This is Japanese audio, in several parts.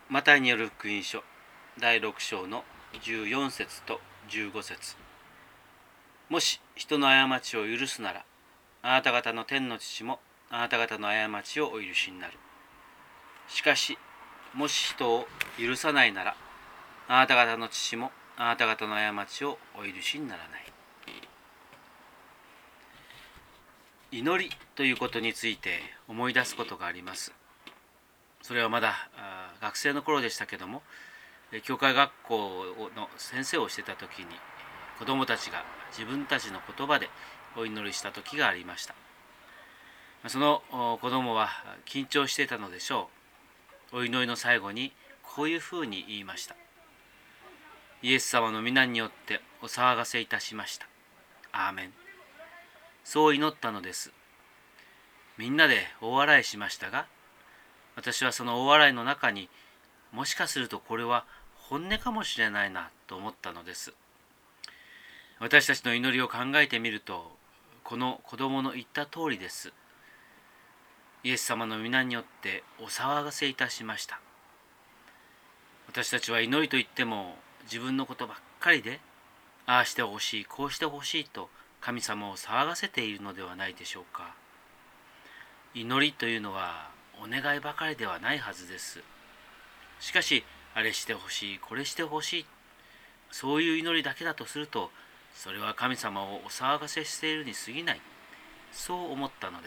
マタイによる福音書第6章の14節と15節。もし人の過ちを許すなら、あなた方の天の父もあなた方の過ちをお許しになる。しかし、もし人を許さないなら、あなた方の父もあなた方の過ちをお許しにならない。祈りということについて思い出すことがあります。それはまだ学生の頃でしたけども、教会学校の先生をしていた時に、子どもたちが自分たちの言葉でお祈りした時がありました。その子どもは緊張していたのでしょう。お祈りの最後にこういうふうに言いました。イエス様の皆によってお騒がせいたしました。アーメン。そう祈ったのです。みんなで大笑いしましたが、私はその大笑いの中に、もしかするとこれは本音かもしれないなと思ったのです。私たちの祈りを考えてみると、この子供の言った通りです。イエス様の皆によってお騒がせいたしました。私たちは祈りといっても自分のことばっかりで、ああしてほしい、こうしてほしいと神様を騒がせているのではないでしょうか。祈りというのはお願いばかりではないはずです。しかし、あれしてほしい、これしてほしい、そういう祈りだけだとすると、それは神様をお騒がせしているに過ぎない、そう思ったのです。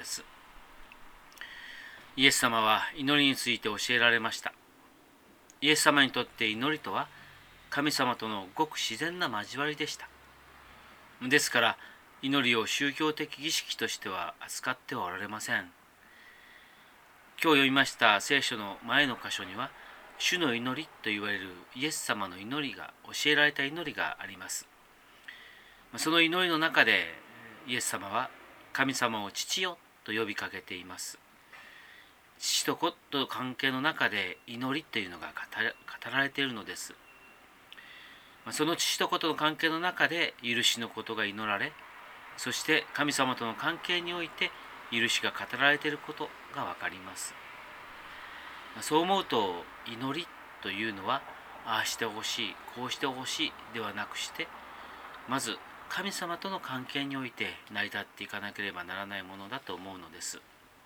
イエス様は祈りについて教えられました。イエス様にとって祈りとは、神様とのごく自然な交わりでした。ですから、祈りを宗教的儀式としては扱ってはおられません。今日読みました聖書の前の箇所には、主の祈りといわれるイエス様の祈りが、教えられた祈りがあります。その祈りの中で、イエス様は神様を父よと呼びかけています。父と子との関係の中で祈りというのが語られているのです。その父と子との関係の中で許しのことが祈られ、そして神様との関係において許しが語られていることがわかります。そう思うと、祈りというのは、ああしてほしい、こうしてほしいではなくして、まず神様との関係において成り立っていかなければならないものだと思うのです。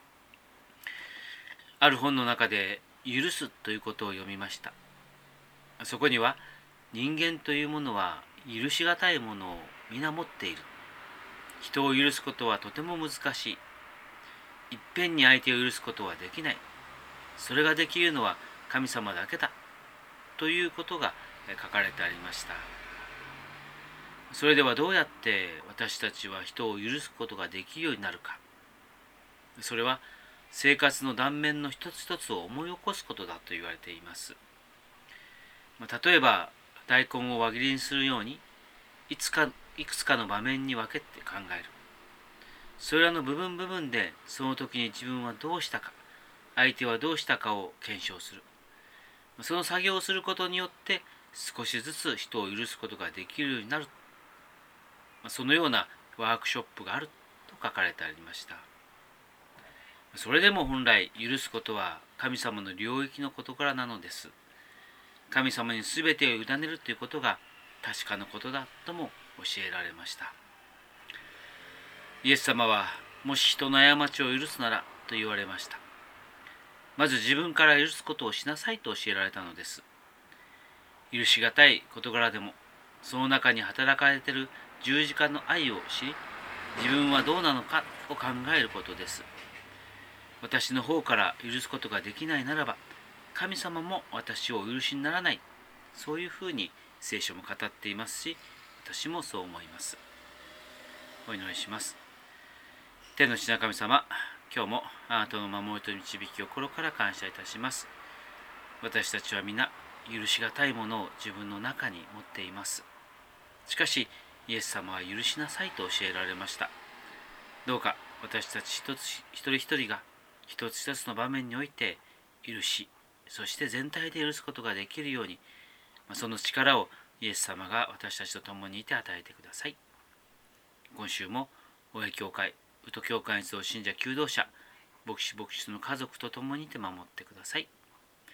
ある本の中で許すということを読みました。そこには、人間というものは許しがたいものを皆持っている。人を許すことはとても難しい。いっぺんに相手を許すことはできない。それができるのは神様だけだ。ということが書かれてありました。それではどうやって私たちは人を許すことができるようになるか。それは生活の断面の一つ一つを思い起こすことだと言われています。例えば大根を輪切りにするように、いくつかの場面に分けて考える。それらの部分部分でその時に自分はどうしたか、相手はどうしたかを検証する。その作業をすることによって少しずつ人を許すことができるようになる。そのようなワークショップがあると書かれてありました。それでも本来許すことは神様の領域の事柄なのです。神様に全てを委ねるということが確かなことだとも教えられました。イエス様は、もし人の過ちを許すならと言われました。まず自分から許すことをしなさいと教えられたのです。許しがたい事柄でも、その中に働かれている十字架の愛を知り、自分はどうなのかを考えることです。私の方から許すことができないならば、神様も私をお許しにならない。そういうふうに聖書も語っていますし、私もそう思います。お祈りします。天の父な神様、今日もあなたの守りと導きを心から感謝いたします。私たちは皆許しがたいものを自分の中に持っています。しかし、イエス様は許しなさいと教えられました。どうか私たち一人一人が一つ一つの場面において許し、そして全体で許すことができるように、その力をイエス様が私たちと共にいて与えてください。今週も大江教会、宇都教会に集う信者求道者、牧師の家族と共にいて守ってください。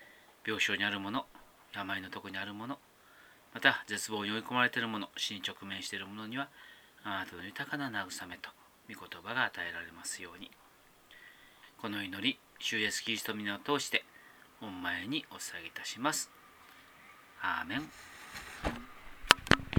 病床にある者、病のとこにある者、また絶望に追い込まれている者、死に直面している者には、あなたの豊かな慰めと御言葉が与えられますように。この祈り、主イエスキリストの皆を通して、御前にお捧げいたします。アーメン。